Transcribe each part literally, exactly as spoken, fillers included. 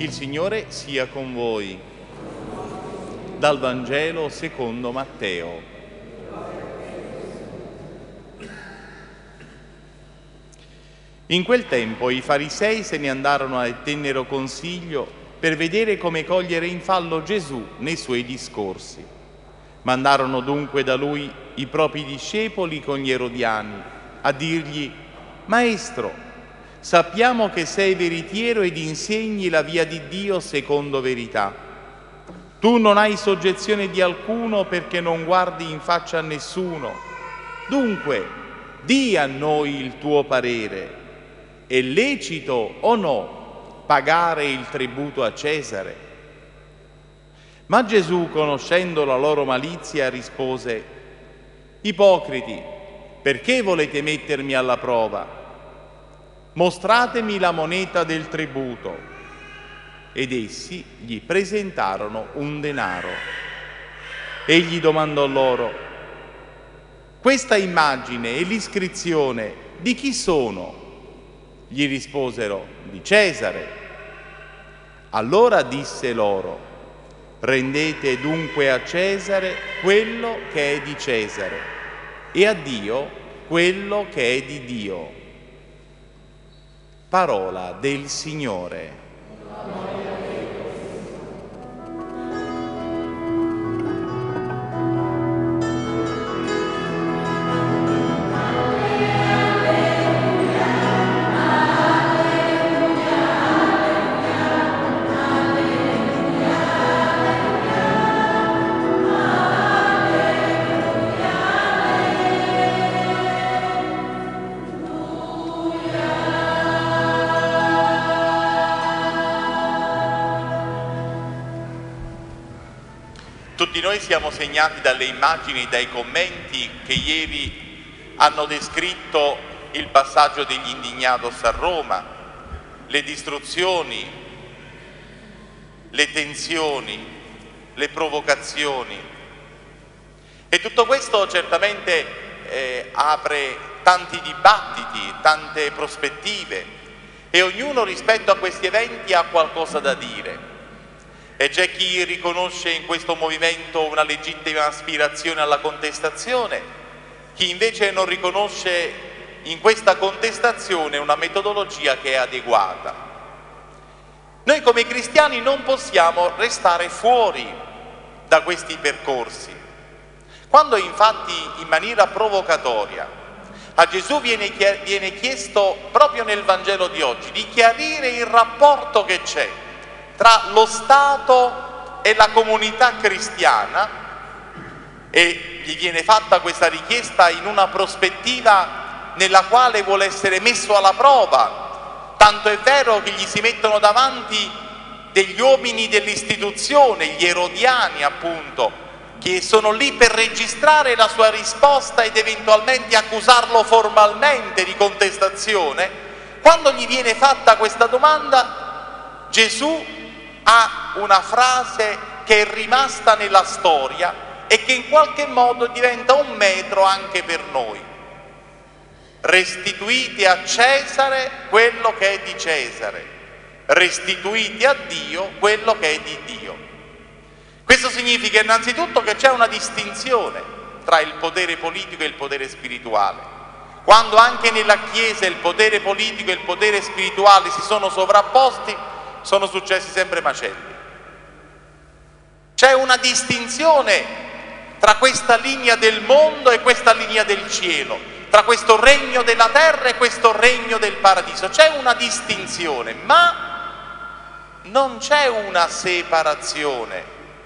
Il Signore sia con voi. Dal Vangelo secondo Matteo. In quel tempo i farisei se ne andarono e tennero consiglio per vedere come cogliere in fallo Gesù nei suoi discorsi. Mandarono dunque da lui i propri discepoli con gli erodiani a dirgli: Maestro, sappiamo che sei veritiero ed insegni la via di Dio secondo verità. Tu non hai soggezione di alcuno perché non guardi in faccia a nessuno. Dunque, di a noi il tuo parere. È lecito o no pagare il tributo a Cesare? Ma Gesù, conoscendo la loro malizia, rispose: Ipocriti, perché volete mettermi alla prova? Mostratemi la moneta del tributo. Ed essi gli presentarono un denaro. Egli domandò loro: questa immagine e l'iscrizione di chi sono? Gli risposero: di Cesare. Allora disse loro: rendete dunque a Cesare quello che è di Cesare e a Dio quello che è di Dio. Parola del Signore. Tutti noi siamo segnati dalle immagini e dai commenti che ieri hanno descritto il passaggio degli indignados a Roma, le distruzioni, le tensioni, le provocazioni. E tutto questo certamente eh, apre tanti dibattiti, tante prospettive e ognuno rispetto a questi eventi ha qualcosa da dire. E c'è chi riconosce in questo movimento una legittima aspirazione alla contestazione, chi invece non riconosce in questa contestazione una metodologia che è adeguata. Noi come cristiani non possiamo restare fuori da questi percorsi. Quando infatti in maniera provocatoria a Gesù viene, viene chiesto proprio nel Vangelo di oggi di chiarire il rapporto che c'è tra lo Stato e la comunità cristiana, e gli viene fatta questa richiesta in una prospettiva nella quale vuole essere messo alla prova, tanto è vero che gli si mettono davanti degli uomini dell'istituzione, gli erodiani appunto, che sono lì per registrare la sua risposta ed eventualmente accusarlo formalmente di contestazione. Quando gli viene fatta questa domanda, Gesù ha una frase che è rimasta nella storia e che in qualche modo diventa un metro anche per noi. Restituite a Cesare quello che è di Cesare, restituite a Dio quello che è di Dio. Questo significa innanzitutto che c'è una distinzione tra il potere politico e il potere spirituale. Quando anche nella Chiesa il potere politico e il potere spirituale si sono sovrapposti, sono successi sempre macelli. C'è una distinzione tra questa linea del mondo e questa linea del cielo, tra questo regno della terra e questo regno del paradiso. C'è una distinzione, ma non c'è una separazione.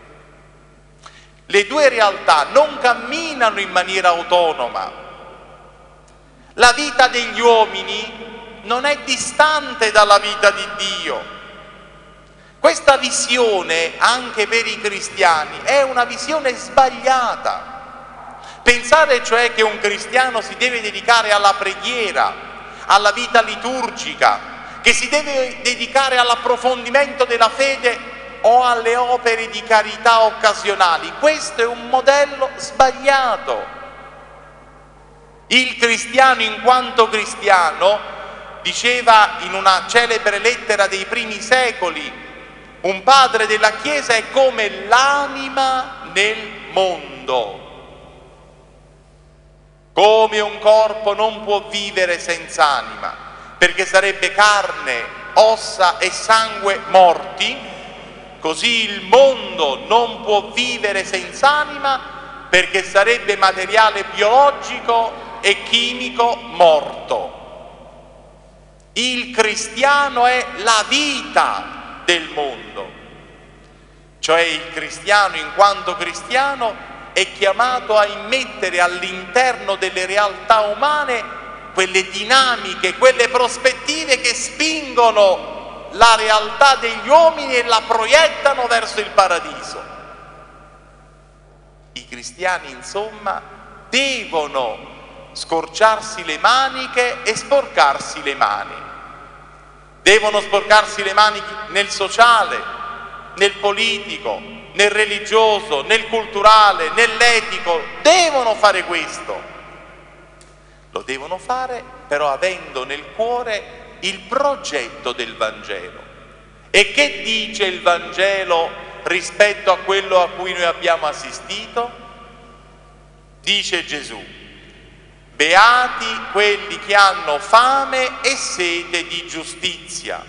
Le due realtà non camminano in maniera autonoma. La vita degli uomini non è distante dalla vita di Dio. Questa visione, anche per i cristiani, è una visione sbagliata. Pensare cioè che un cristiano si deve dedicare alla preghiera, alla vita liturgica, che si deve dedicare all'approfondimento della fede o alle opere di carità occasionali, questo è un modello sbagliato. Il cristiano in quanto cristiano, diceva in una celebre lettera dei primi secoli Un padre della Chiesa è come l'anima nel mondo. Come un corpo non può vivere senza anima, perché sarebbe carne, ossa e sangue morti, così il mondo non può vivere senza anima, perché sarebbe materiale biologico e chimico morto. Il cristiano è la vita del mondo, cioè il cristiano in quanto cristiano è chiamato a immettere all'interno delle realtà umane quelle dinamiche, quelle prospettive che spingono la realtà degli uomini e la proiettano verso il paradiso. I cristiani, insomma, devono scorciarsi le maniche e sporcarsi le mani. Devono sporcarsi le mani nel sociale, nel politico, nel religioso, nel culturale, nell'etico. Devono fare questo. Lo devono fare però avendo nel cuore il progetto del Vangelo. E che dice il Vangelo rispetto a quello a cui noi abbiamo assistito? Dice Gesù: beati quelli che hanno fame e sete di giustizia.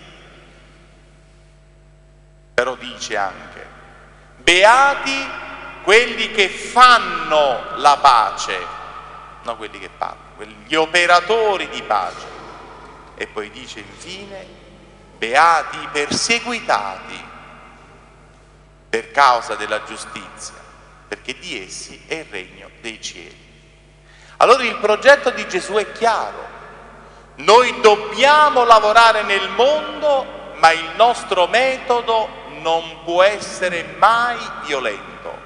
Però dice anche: beati quelli che fanno la pace, non quelli che parlano, gli operatori di pace. E poi dice infine: beati i perseguitati per causa della giustizia, perché di essi è il regno dei cieli. Allora il progetto di Gesù è chiaro: noi dobbiamo lavorare nel mondo, ma il nostro metodo non può essere mai violento.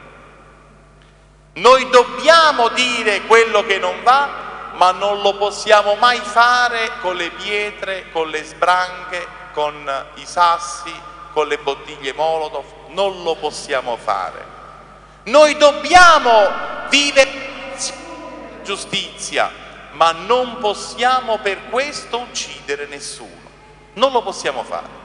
Noi dobbiamo dire quello che non va, ma non lo possiamo mai fare con le pietre, con le sbranghe, con i sassi, con le bottiglie Molotov. Non lo possiamo fare. Noi dobbiamo vivere giustizia, ma non possiamo per questo uccidere nessuno. Non lo possiamo fare.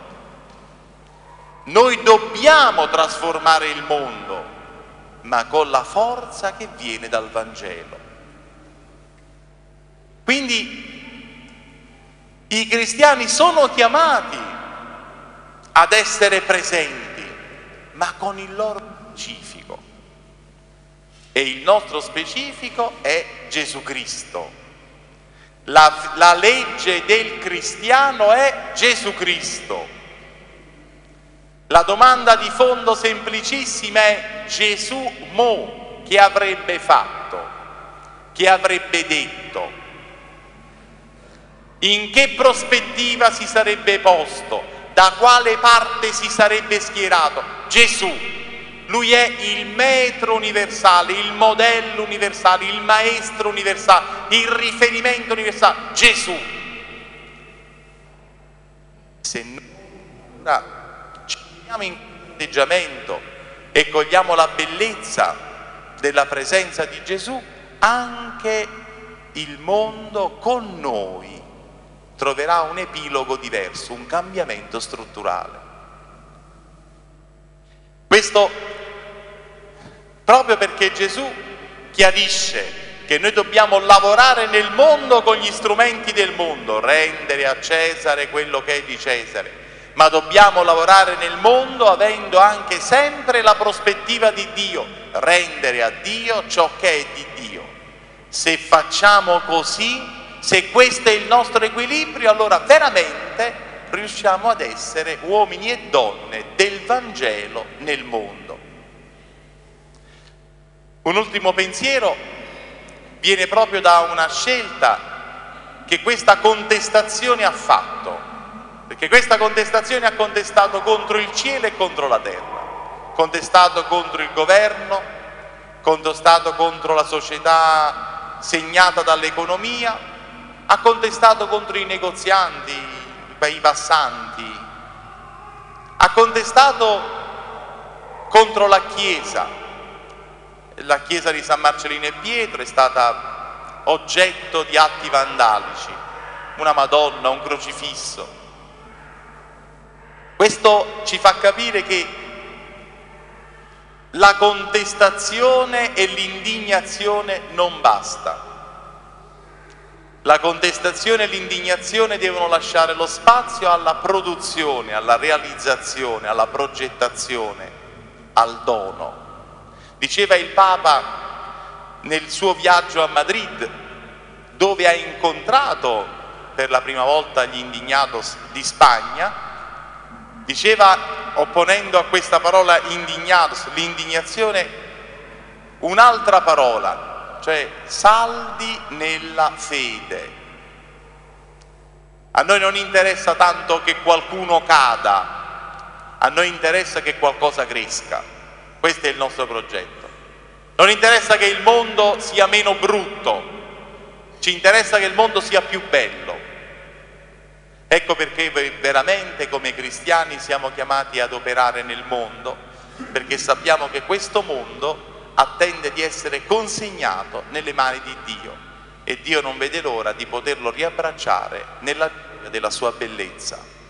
Noi dobbiamo trasformare il mondo, ma con la forza che viene dal Vangelo. Quindi i cristiani sono chiamati ad essere presenti, ma con il loro specifico. E il nostro specifico è Gesù Cristo. La, la legge del cristiano è Gesù Cristo. La domanda di fondo semplicissima è: Gesù mo che avrebbe fatto? Che avrebbe detto? In che prospettiva si sarebbe posto? Da quale parte si sarebbe schierato? Gesù. Lui è il metro universale, il modello universale, il maestro universale, il riferimento universale. Gesù. Se noi ci mettiamo in atteggiamento e cogliamo la bellezza della presenza di Gesù, anche il mondo con noi troverà un epilogo diverso, un cambiamento strutturale. Questo proprio perché Gesù chiarisce che noi dobbiamo lavorare nel mondo con gli strumenti del mondo, rendere a Cesare quello che è di Cesare, ma dobbiamo lavorare nel mondo avendo anche sempre la prospettiva di Dio, rendere a Dio ciò che è di Dio. Se facciamo così, se questo è il nostro equilibrio, allora veramente riusciamo ad essere uomini e donne del Vangelo nel mondo. Un ultimo pensiero viene proprio da una scelta che questa contestazione ha fatto, perché questa contestazione ha contestato contro il cielo e contro la terra, contestato contro il governo, contestato contro la società segnata dall'economia, ha contestato contro i negozianti, i passanti, ha contestato contro la Chiesa. La chiesa di San Marcellino e Pietro è stata oggetto di atti vandalici, una Madonna, un crocifisso. Questo ci fa capire che la contestazione e l'indignazione non basta. La contestazione e l'indignazione devono lasciare lo spazio alla produzione, alla realizzazione, alla progettazione, al dono. Diceva il Papa nel suo viaggio a Madrid, dove ha incontrato per la prima volta gli indignados di Spagna, diceva, opponendo a questa parola indignados, l'indignazione, un'altra parola, cioè saldi nella fede. A noi non interessa tanto che qualcuno cada, a noi interessa che qualcosa cresca. Questo è il nostro progetto. Non interessa che il mondo sia meno brutto, ci interessa che il mondo sia più bello. Ecco perché veramente come cristiani siamo chiamati ad operare nel mondo, perché sappiamo che questo mondo attende di essere consegnato nelle mani di Dio e Dio non vede l'ora di poterlo riabbracciare nella gioia della sua bellezza.